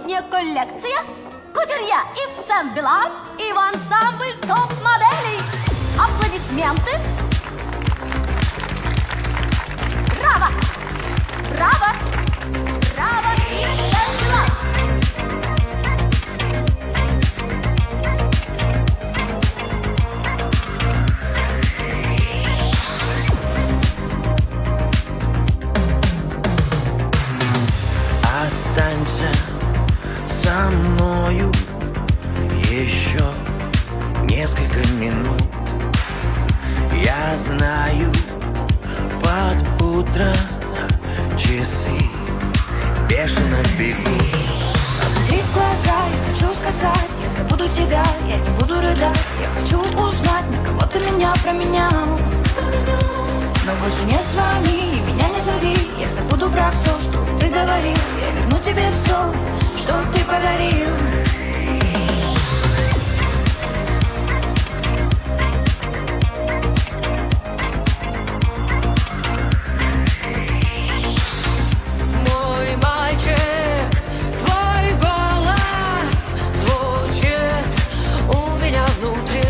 летняя коллекция, кутюрье Ив Сен-Билан и в ансамбль топ-моделей. Аплодисменты. Браво! Браво! Браво, Ив Сен-Билан! Останься со мною еще несколько минут. Я знаю, под утро часы бешено бегут. Посмотри в глаза, я хочу сказать, я забуду тебя, я не буду рыдать. Я хочу узнать, на кого ты меня променял. Но больше не звони и меня не зови. Я забуду про все, что ты говорил. Я верну тебе все, что ты подарил. Мой мальчик, твой голос звучит у меня внутри.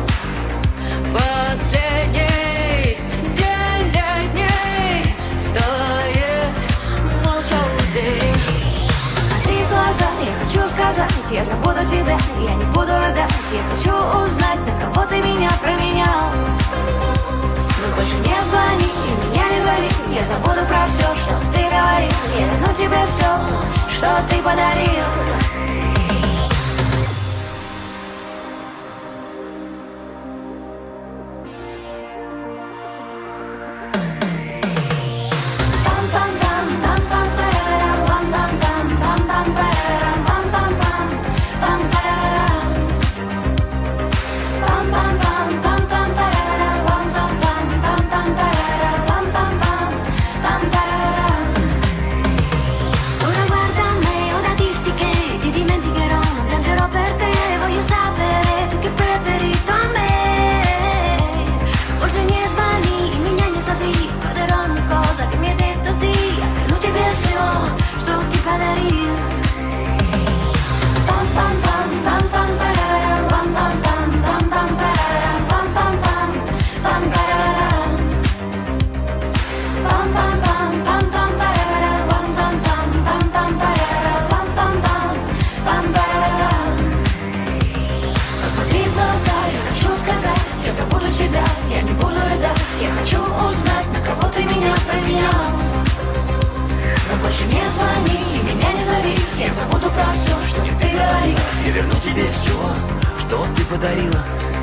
Последний день летний стоит молча у двери. Посмотри в глаза, я хочу сказать, я забуду тебя, я не буду рыдать. Я хочу узнать, на кого ты меня променял. Но больше не звони и меня не зови. Я забуду про все, что ты говорил. Я верну тебе все, что ты подарил. Ora guarda me, ora dirti che ti dimenticherò, non piangerò per te, voglio sapere tu che preferito a me. Больше не звони и меня не зови, складывай одну cosa che mi hai detto sì, я верну тебе все, что ты подарил. Пам пам пам пам пам парарам, пам пам пам пам пам парарам, пам пам пам пам парарам, пам пам пам пам пам парарам, пам пам пам пам пам парарам, пам пам пам пам парарам. Посмотри в глаза, я хочу сказать, я забуду тебя, я не буду рыдать. Я хочу узнать, на кого ты меня променял. Но больше не звони и меня не зови. Я забуду про все, что ты говорил. Я верну тебе все, что ты подарила.